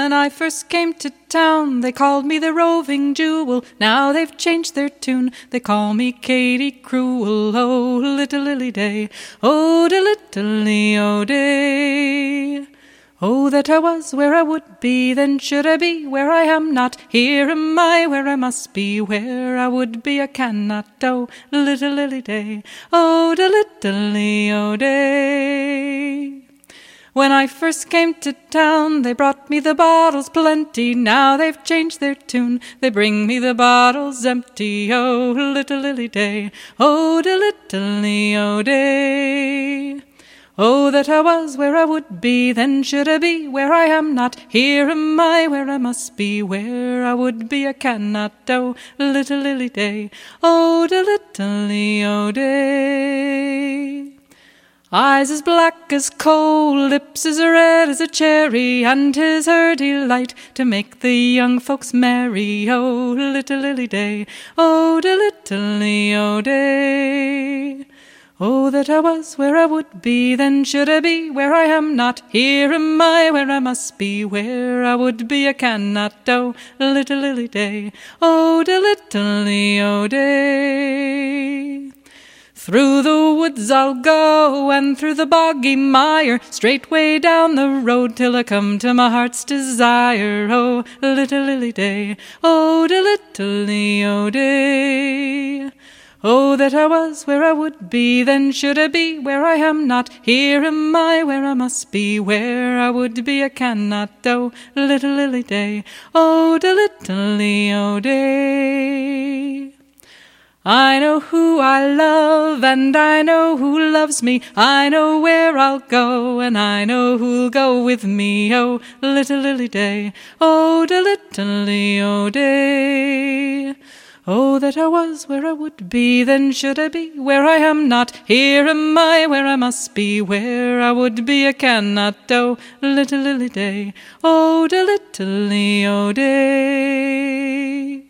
When I first came to town, they called me the roving jewel. Now they've changed their tune, they call me Katie Cruel. Oh, little lily day, oh, de little o day. Oh, that I was where I would be, then should I be where I am not. Here am I where I must be, where I would be I cannot. Oh, little lily day, oh, de little o day. When I first came to town, they brought me the bottles plenty. Now they've changed their tune, they bring me the bottles empty. Oh, little lily day, oh, de little o day. Oh, that I was where I would be, then should I be where I am not. Here am I where I must be, where I would be I cannot. Oh, little lily day, oh, de little o day. Eyes as black as coal, lips as red as a cherry, and 'tis her delight to make the young folks merry. Oh, little lily day, oh, de little o day. Oh, that I was where I would be, then should I be where I am not. Here am I where I must be, where I would be I cannot. Oh, little lily day, oh, de little o day. Through the woods I'll go, and through the boggy mire, straightway down the road till I come to my heart's desire. Oh, little lily day, oh, de little o day. Oh, that I was where I would be, then should I be where I am not. Here am I where I must be, where I would be I cannot. Oh, little lily day, oh, de little o day. I know who I love, and I know who loves me. I know where I'll go, and I know who'll go with me. Oh, little lily day, oh, de little o day. Oh, that I was where I would be, then should I be where I am not. Here am I where I must be, where I would be I cannot. Oh, little lily day, oh, de little o day.